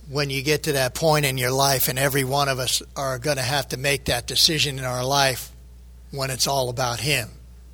when you get to that point in your life, and every one of us are going to have to make that decision in our life when it's all about Him.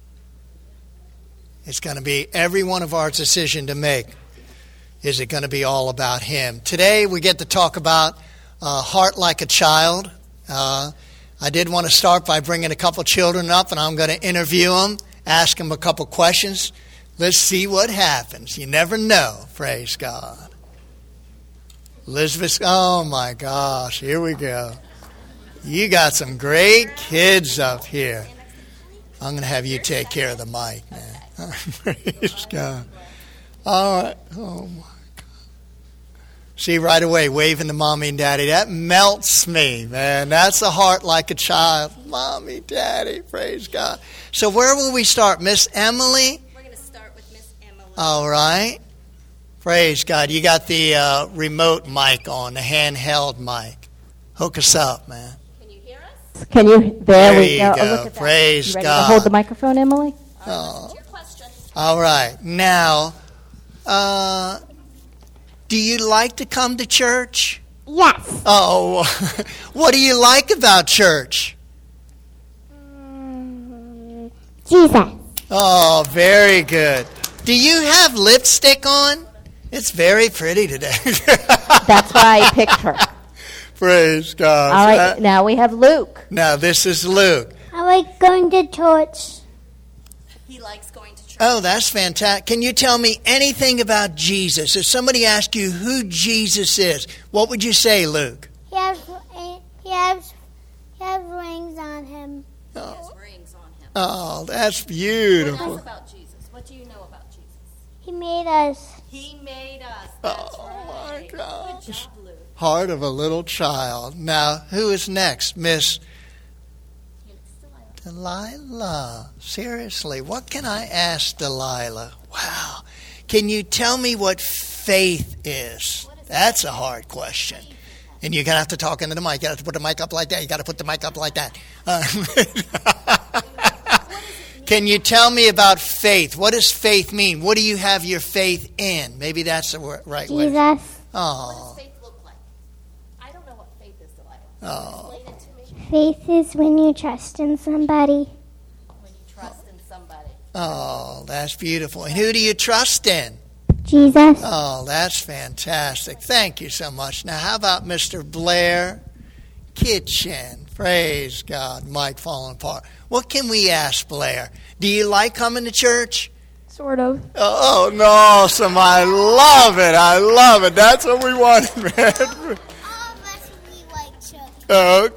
It's going to be every one of our decision to make. Is it going to be all about Him? Today we get to talk about Heart Like a Child. I did want to start by bringing a couple children up, and I'm going to interview them, ask them a couple questions. Let's see what happens. You never know. Praise God. Elizabeth, oh my gosh, here we go. You got some great kids up here. I'm going to have you take care of the mic, man. Praise God. All right. Oh my God. See, right away, waving to Mommy and Daddy. That melts me, man. That's a heart like a child. Mommy, Daddy, praise God. So where will we start? Miss Emily? We're going to start with Miss Emily. All right. Praise God. You got the remote mic on, the handheld mic. Hook us up, man. Can you hear us? Can you? There we you go. go. Oh, look at that. Praise You ready God. to hold the microphone, Emily? Listen to your question. All right. Now, do you like to come to church? Yes. Oh, what do you like about church? Jesus. Oh, very good. Do you have lipstick on? It's very pretty today. That's why I picked her. Praise God. All right, now we have Luke. Now this is Luke. I like going to church. He likes going to church. Oh, that's fantastic. Can you tell me anything about Jesus? If somebody asked you who Jesus is, what would you say, Luke? He has rings on him. He has rings on him. Oh, that's What beautiful. else about Jesus? What do you know about Jesus? He made us. He made us. That's Oh, right. my gosh. Good job, Luke. Heart of a little child. Now, who is next? Miss Delilah. Seriously, what can I ask Delilah? Wow. Can you tell me what faith is? That's a hard question. And you're going to have to talk into the mic. You got to put the mic up like that. You got to put the mic up like that. Can you tell me about faith? What does faith mean? What do you have your faith in? Maybe that's the right way. Jesus. What Oh. does faith look like? I don't know what faith is, Delilah. Oh. Explain it to me. Faith is when you trust in somebody. When you trust in somebody. Oh, that's beautiful. And who do you trust in? Jesus. Oh, that's fantastic. Thank you so much. Now, how about Mr. Blair Kitchen? Praise God. Mic falling apart. What can we ask Blair? Do you like coming to church? Sort of. Oh, no, awesome. I love it. I love it. That's what we wanted, man. All of us, we like church.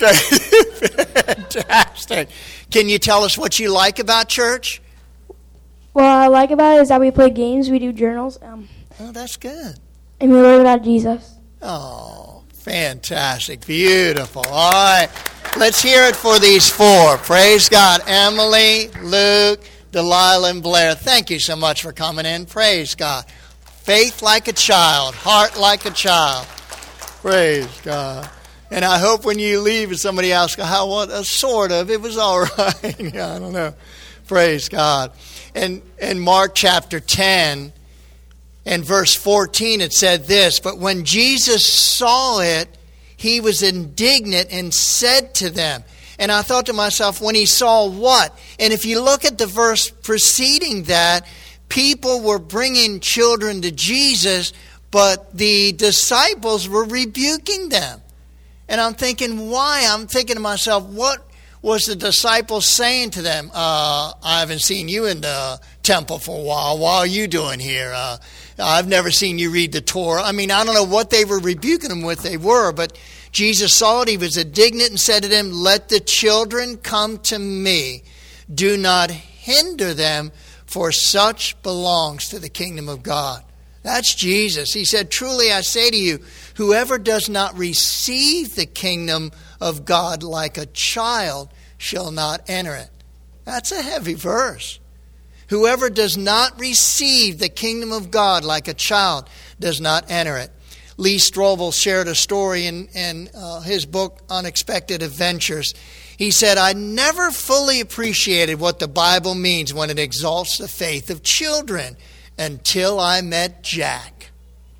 Okay. Fantastic. Can you tell us what you like about church? What I like about it is that we play games, we do journals, Oh, that's good. and we learn about Jesus. Oh, fantastic. Beautiful. All right. Let's hear it for these four. Praise God. Emily, Luke, Delilah, and Blair. Thank you so much for coming in. Praise God. Faith like a child. Heart like a child. Praise God. And I hope when you leave and somebody asks, how, what, sort of, it was all right. Yeah, I don't know. Praise God. And in Mark chapter 10 and verse 14, it said this, but when Jesus saw it, he was indignant and said to them, and I thought to myself, when he saw what? And if you look at the verse preceding that, people were bringing children to Jesus, but the disciples were rebuking them. And I'm thinking, why? I'm thinking to myself, what was the disciples saying to them? I haven't seen you in the temple for a while. What are you doing here? I've never seen you read the Torah. I mean, I don't know what they were rebuking them with. They were, but Jesus saw it. He was indignant and said to them, let the children come to me. Do not hinder them, for such belongs to the kingdom of God. That's Jesus. He said, truly I say to you, whoever does not receive the kingdom of God like a child shall not enter it. That's a heavy verse. Whoever does not receive the kingdom of God like a child does not enter it. Lee Strobel shared a story in his book, Unexpected Adventures. He said, I never fully appreciated what the Bible means when it exalts the faith of children until I met Jack.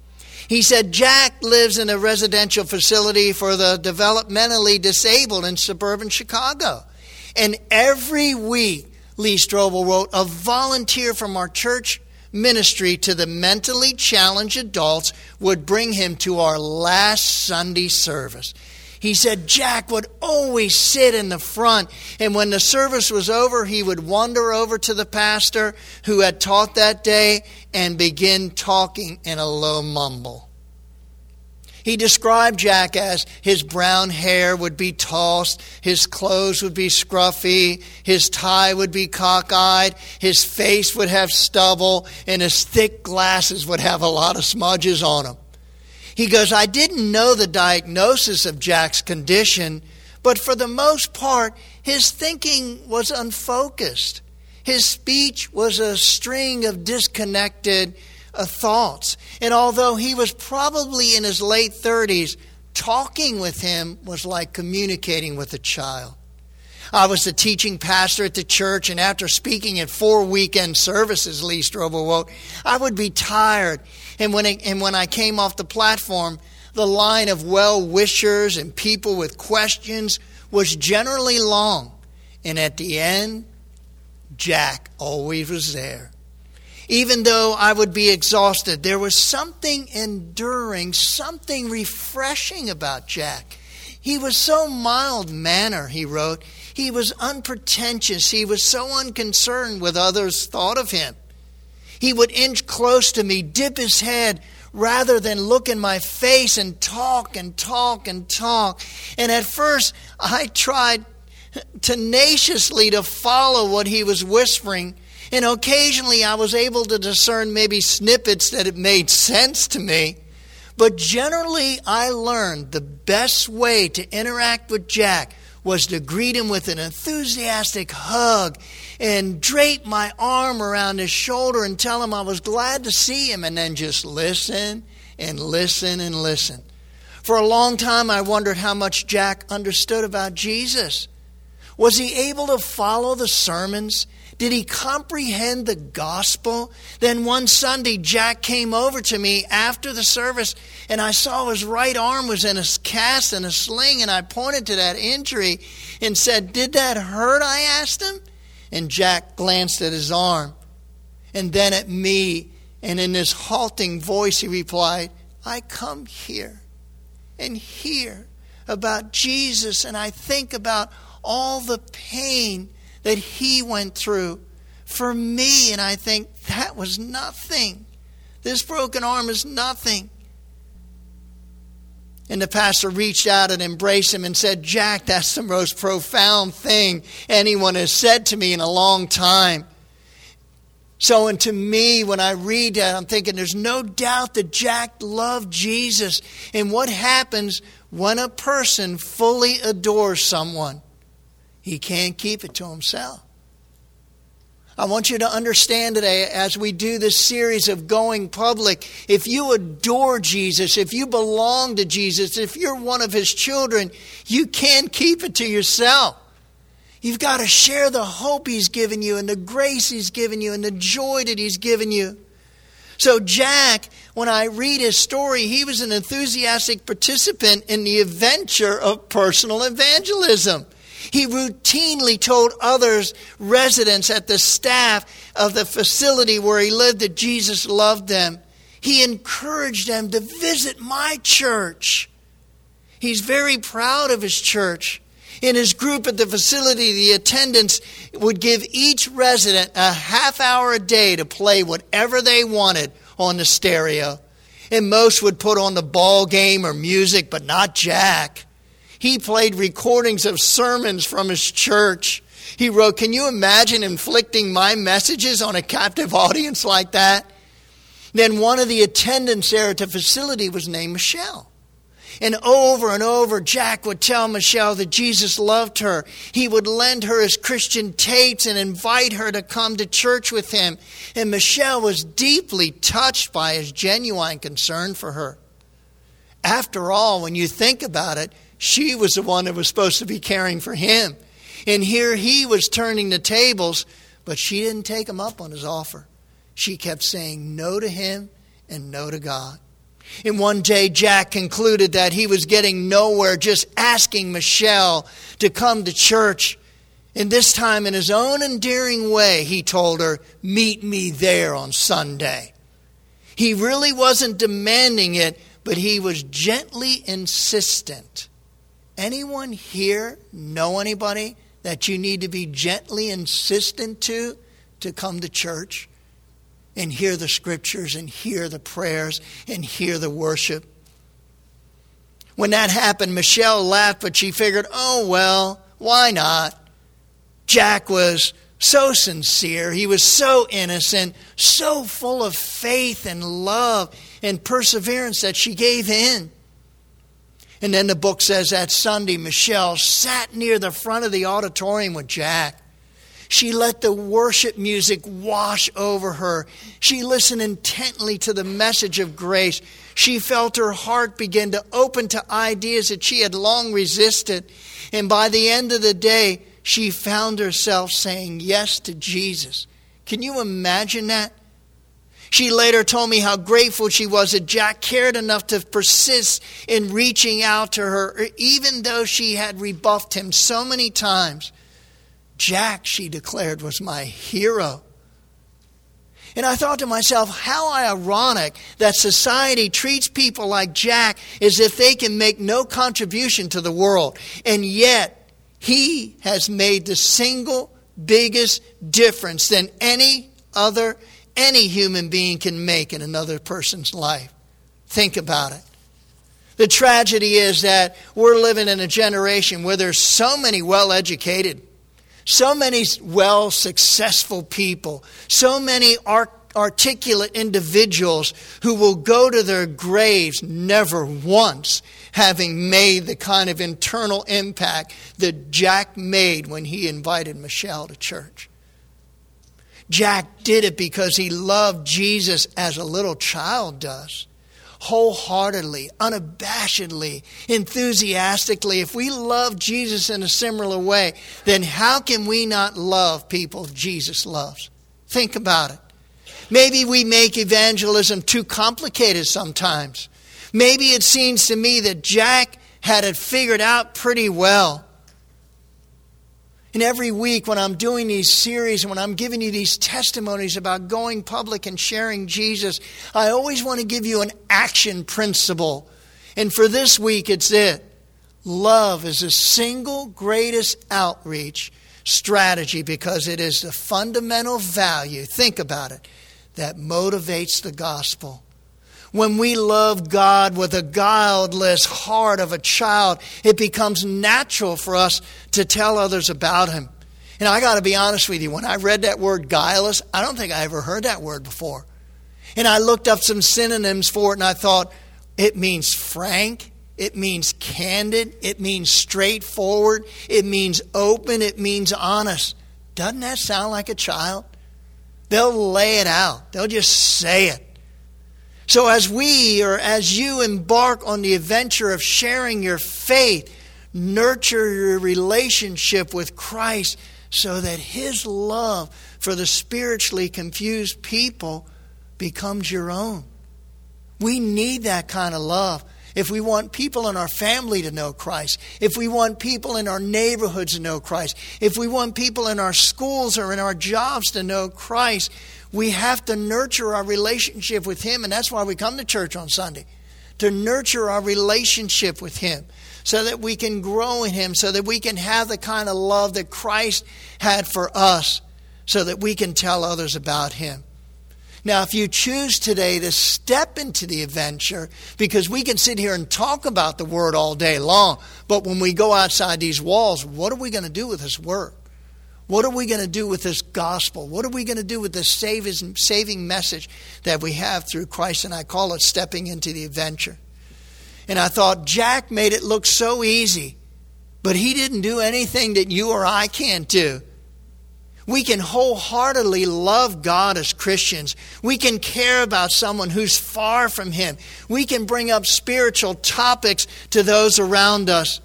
He said, Jack lives in a residential facility for the developmentally disabled in suburban Chicago. And every week, Lee Strobel wrote, a volunteer from our church ministry to the mentally challenged adults would bring him to our last Sunday service. He said Jack would always sit in the front, and when the service was over, he would wander over to the pastor who had taught that day and begin talking in a low mumble. He described Jack as his brown hair would be tossed, his clothes would be scruffy, his tie would be cockeyed, his face would have stubble, and his thick glasses would have a lot of smudges on them. He goes, I didn't know the diagnosis of Jack's condition, but for the most part, his thinking was unfocused. His speech was a string of disconnected thoughts. And although he was probably in his late 30s, talking with him was like communicating with a child. I was the teaching pastor at the church, and after speaking at 4 weekend services, Lee Strobel wrote, I would be tired. And when I came off the platform, the line of well-wishers and people with questions was generally long. And at the end, Jack always was there. Even though I would be exhausted, there was something enduring, something refreshing about Jack. He was so mild-mannered, he wrote. He was unpretentious. He was so unconcerned with others' thought of him. He would inch close to me, dip his head, rather than look in my face and talk and talk and talk. And at first, I tried tenaciously to follow what he was whispering. And occasionally I was able to discern maybe snippets that it made sense to me. But generally I learned the best way to interact with Jack was to greet him with an enthusiastic hug and drape my arm around his shoulder and tell him I was glad to see him, and then just listen and listen and listen. For a long time I wondered how much Jack understood about Jesus. Was he able to follow the sermons? Did he comprehend the gospel? Then one Sunday, Jack came over to me after the service, and I saw his right arm was in a cast and a sling, and I pointed to that injury and said, "Did that hurt?" I asked him. And Jack glanced at his arm and then at me, and in his halting voice he replied, "I come here and hear about Jesus, and I think about all the pain that he went through for me, and I think that was nothing. This broken arm is nothing." And the pastor reached out and embraced him and said, "Jack, that's the most profound thing anyone has said to me in a long time." So, and to me, when I read that, I'm thinking there's no doubt that Jack loved Jesus. And what happens when a person fully adores someone? He can't keep it to himself. I want you to understand today, as we do this series of going public, if you adore Jesus, if you belong to Jesus, if you're one of his children, you can't keep it to yourself. You've got to share the hope he's given you and the grace he's given you and the joy that he's given you. So Jack, when I read his story, he was an enthusiastic participant in the adventure of personal evangelism. He routinely told others, residents at the staff of the facility where he lived, that Jesus loved them. He encouraged them to visit my church. He's very proud of his church. In his group at the facility, the attendants would give each resident a half hour a day to play whatever they wanted on the stereo. And most would put on the ball game or music, but not Jack. He played recordings of sermons from his church. He wrote, "Can you imagine inflicting my messages on a captive audience like that?" Then one of the attendants there at the facility was named Michelle. And over, Jack would tell Michelle that Jesus loved her. He would lend her his Christian tapes and invite her to come to church with him. And Michelle was deeply touched by his genuine concern for her. After all, when you think about it, she was the one that was supposed to be caring for him. And here he was turning the tables, but she didn't take him up on his offer. She kept saying no to him and no to God. And one day Jack concluded that he was getting nowhere just asking Michelle to come to church. And this time, in his own endearing way, he told her, "Meet me there on Sunday." He really wasn't demanding it, but he was gently insistent. Anyone here know anybody that you need to be gently insistent to come to church and hear the scriptures and hear the prayers and hear the worship? When that happened, Michelle laughed, but she figured, oh, well, why not? Jack was so sincere. He was so innocent, so full of faith and love and perseverance that she gave in. And then the book says that Sunday, Michelle sat near the front of the auditorium with Jack. She let the worship music wash over her. She listened intently to the message of grace. She felt her heart begin to open to ideas that she had long resisted. And by the end of the day, she found herself saying yes to Jesus. Can you imagine that? She later told me how grateful she was that Jack cared enough to persist in reaching out to her, even though she had rebuffed him so many times. Jack, she declared, was my hero. And I thought to myself, how ironic that society treats people like Jack as if they can make no contribution to the world. And yet, he has made the single biggest difference than any human being can make in another person's life. Think about it. The tragedy is that we're living in a generation where there's so many well-educated, so many well-successful people, so many articulate individuals who will go to their graves never once having made the kind of internal impact that Jack made when he invited Michelle to church. Jack did it because he loved Jesus as a little child does. Wholeheartedly, unabashedly, enthusiastically. If we love Jesus in a similar way, then how can we not love people Jesus loves? Think about it. Maybe we make evangelism too complicated sometimes. Maybe it seems to me that Jack had it figured out pretty well. And every week when I'm doing these series and when I'm giving you these testimonies about going public and sharing Jesus, I always want to give you an action principle. And for this week, it's it. Love is the single greatest outreach strategy because it is the fundamental value, think about it, that motivates the gospel. When we love God with a guileless heart of a child, it becomes natural for us to tell others about Him. And I got to be honest with you, when I read that word guileless, I don't think I ever heard that word before. And I looked up some synonyms for it and I thought, it means frank, it means candid, it means straightforward, it means open, it means honest. Doesn't that sound like a child? They'll lay it out. They'll just say it. So as you embark on the adventure of sharing your faith, nurture your relationship with Christ so that His love for the spiritually confused people becomes your own. We need that kind of love. If we want people in our family to know Christ, if we want people in our neighborhoods to know Christ, if we want people in our schools or in our jobs to know Christ, we have to nurture our relationship with Him. And that's why we come to church on Sunday, to nurture our relationship with Him so that we can grow in Him, so that we can have the kind of love that Christ had for us, so that we can tell others about Him. Now, if you choose today to step into the adventure, because we can sit here and talk about the Word all day long, but when we go outside these walls, what are we going to do with this Word? What are we going to do with this gospel? What are we going to do with this saving message that we have through Christ? And I call it stepping into the adventure. And I thought Jack made it look so easy, but he didn't do anything that you or I can't do. We can wholeheartedly love God as Christians. We can care about someone who's far from Him. We can bring up spiritual topics to those around us.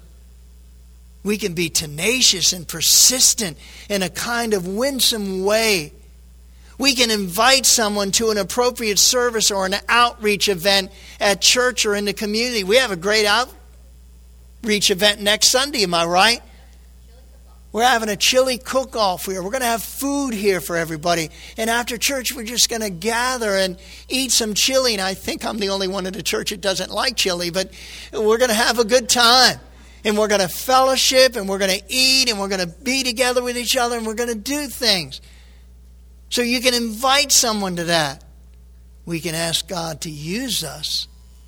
We can be tenacious and persistent in a kind of winsome way. We can invite someone to an appropriate service or an outreach event at church or in the community. We have a great outreach event next Sunday, am I right? We're having a chili cook-off here. We're going to have food here for everybody. And after church, we're just going to gather and eat some chili. And I think I'm the only one in the church that doesn't like chili, but we're going to have a good time. And we're going to fellowship, and we're going to eat, and we're going to be together with each other, and we're going to do things. So you can invite someone to that. We can ask God to use us.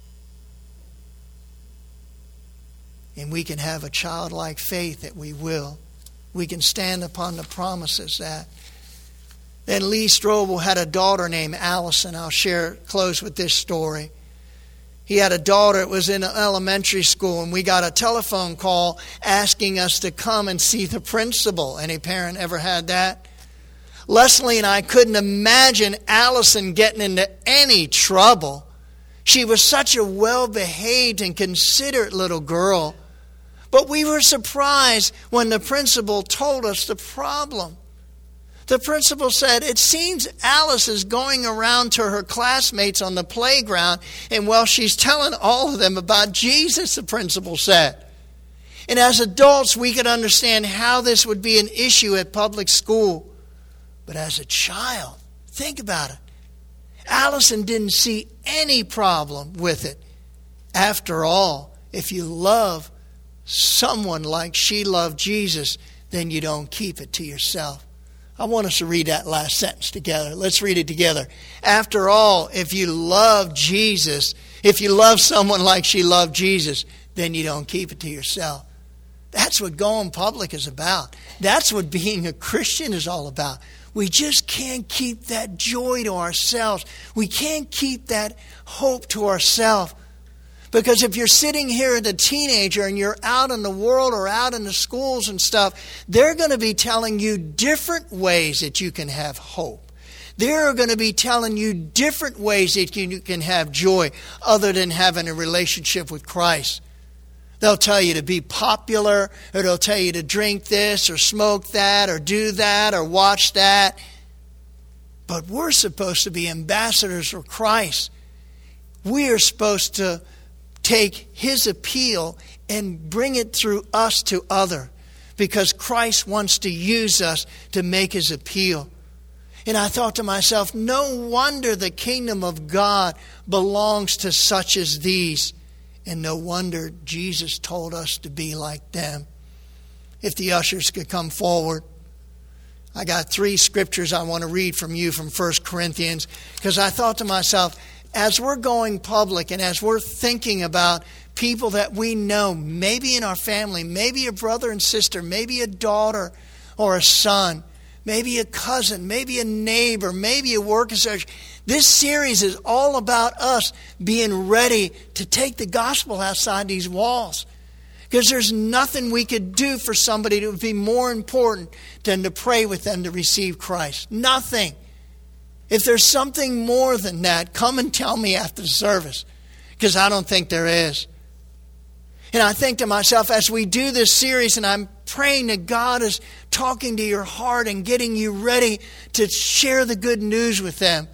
And we can have a childlike faith that we will. We can stand upon the promises that. Then Lee Strobel had a daughter named Allison. I'll close with this story. He had a daughter that was in elementary school, and we got a telephone call asking us to come and see the principal. Any parent ever had that? Leslie and I couldn't imagine Allison getting into any trouble. She was such a well-behaved and considerate little girl. But we were surprised when the principal told us the problem. The principal said, "It seems Alice is going around to her classmates on the playground, and she's telling all of them about Jesus," the principal said. And as adults, we could understand how this would be an issue at public school. But as a child, think about it. Allison didn't see any problem with it. After all, if you love someone like she loved Jesus, then you don't keep it to yourself. I want us to read that last sentence together. Let's read it together. After all, if you love Jesus, if you love someone like she loved Jesus, then you don't keep it to yourself. That's what going public is about. That's what being a Christian is all about. We just can't keep that joy to ourselves. We can't keep that hope to ourselves. Because if you're sitting here as a teenager and you're out in the world or out in the schools and stuff, they're going to be telling you different ways that you can have hope. They're going to be telling you different ways that you can have joy other than having a relationship with Christ. They'll tell you to be popular, or they'll tell you to drink this or smoke that or do that or watch that. But we're supposed to be ambassadors for Christ. We are supposed to take His appeal and bring it through us to others, because Christ wants to use us to make His appeal. And I thought to myself, no wonder the kingdom of God belongs to such as these. And no wonder Jesus told us to be like them. If the ushers could come forward. I got 3 scriptures I want to read from you from 1 Corinthians, because I thought to myself, as we're going public and as we're thinking about people that we know, maybe in our family, maybe a brother and sister, maybe a daughter or a son, maybe a cousin, maybe a neighbor, maybe a work associate. This series is all about us being ready to take the gospel outside these walls. Because there's nothing we could do for somebody that would be more important than to pray with them to receive Christ. Nothing. If there's something more than that, come and tell me after the service, because I don't think there is. And I think to myself, as we do this series, and I'm praying that God is talking to your heart and getting you ready to share the good news with them,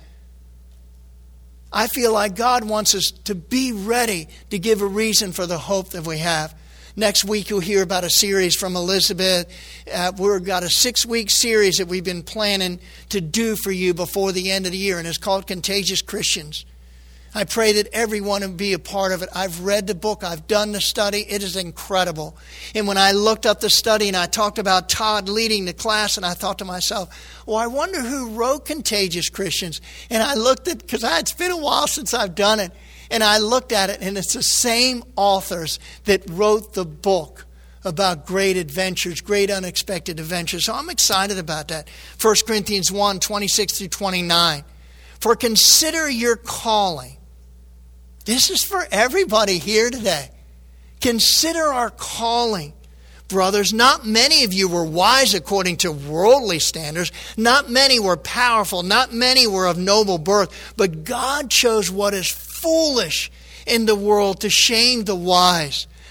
I feel like God wants us to be ready to give a reason for the hope that we have. Next week you'll hear about a series from Elizabeth. We've got a 6-week series that we've been planning to do for you before the end of the year, and it's called Contagious Christians. I pray that everyone will be a part of it. I've read the book. I've done the study. It is incredible. And when I looked up the study and I talked about Todd leading the class, and I thought to myself, well, I wonder who wrote Contagious Christians. And I looked at, because it's been a while since I've done it, and I looked at it, and it's the same authors that wrote the book about great adventures, great unexpected adventures. So I'm excited about that. 1 Corinthians 1, 26 through 29. For consider your calling. This is for everybody here today. Consider our calling. Brothers, not many of you were wise according to worldly standards. Not many were powerful. Not many were of noble birth. But God chose what is foolish in the world to shame the wise.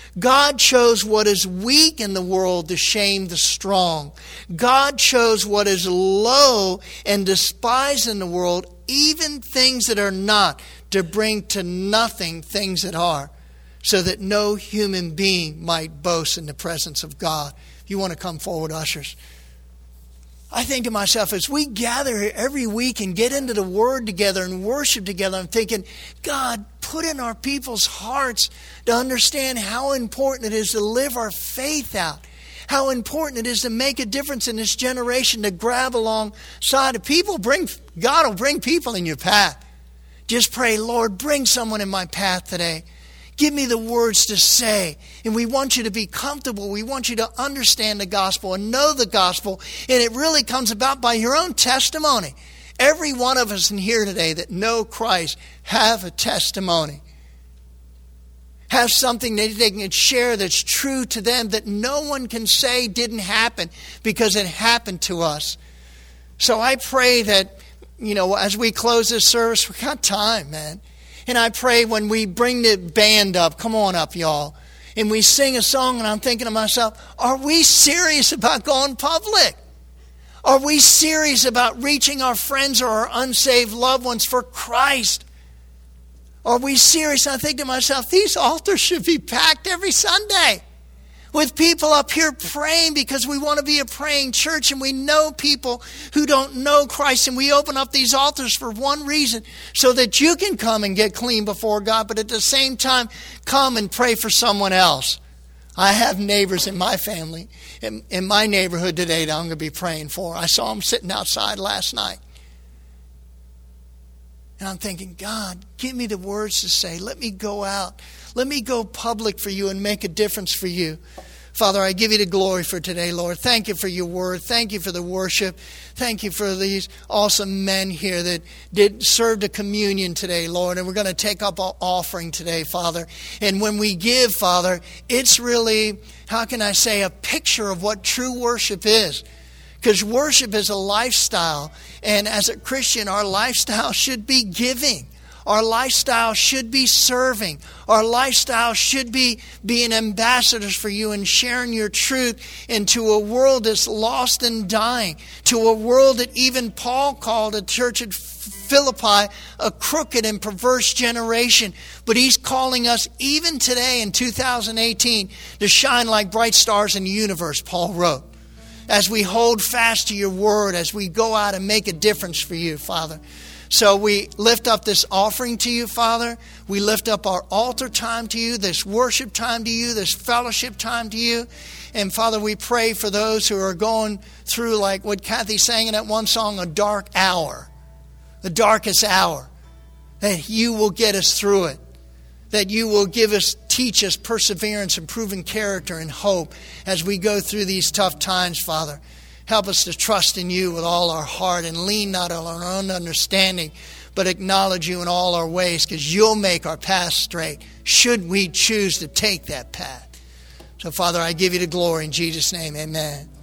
God chose what is weak in the world to shame the strong. God chose what is low and despised in the world, even things that are not, to bring to nothing things that are, so that no human being might boast in the presence of God. If you want to come forward, ushers. I think to myself, as we gather here every week and get into the Word together and worship together, I'm thinking, God, put in our people's hearts to understand how important it is to live our faith out. How important it is to make a difference in this generation, to grab alongside of people. God will bring people in your path. Just pray, Lord, bring someone in my path today. Give me the words to say. And we want you to be comfortable. We want you to understand the gospel and know the gospel. And it really comes about by your own testimony. Every one of us in here today that know Christ have a testimony. Have something that they can share that's true to them that no one can say didn't happen because it happened to us. So I pray that, as we close this service, we got time, man. And I pray when we bring the band up, come on up, y'all, and we sing a song, and I'm thinking to myself, are we serious about going public? Are we serious about reaching our friends or our unsaved loved ones for Christ? Are we serious? And I think to myself, these altars should be packed every Sunday with people up here praying, because we want to be a praying church, and we know people who don't know Christ, and we open up these altars for one reason, so that you can come and get clean before God, but at the same time, come and pray for someone else. I have neighbors in my family, in my neighborhood today that I'm going to be praying for. I saw them sitting outside last night. And I'm thinking, God, give me the words to say. Let me go out. Let me go public for you and make a difference for you. Father, I give you the glory for today, Lord. Thank you for your word. Thank you for the worship. Thank you for these awesome men here that served a communion today, Lord. And we're going to take up our offering today, Father. And when we give, Father, it's really, how can I say, a picture of what true worship is. Because worship is a lifestyle. And as a Christian, our lifestyle should be giving. Our lifestyle should be serving. Our lifestyle should be being ambassadors for you and sharing your truth into a world that's lost and dying. To a world that even Paul called the church at Philippi a crooked and perverse generation. But he's calling us even today in 2018 to shine like bright stars in the universe, Paul wrote. As we hold fast to your word, as we go out and make a difference for you, Father. So we lift up this offering to you, Father. We lift up our altar time to you, this worship time to you, this fellowship time to you. And Father, we pray for those who are going through, like what Kathy sang in that one song, a dark hour, the darkest hour, that you will get us through it. That you will teach us perseverance and proven character and hope as we go through these tough times, Father. Help us to trust in you with all our heart and lean not on our own understanding, but acknowledge you in all our ways, because you'll make our path straight should we choose to take that path. So, Father, I give you the glory in Jesus' name. Amen.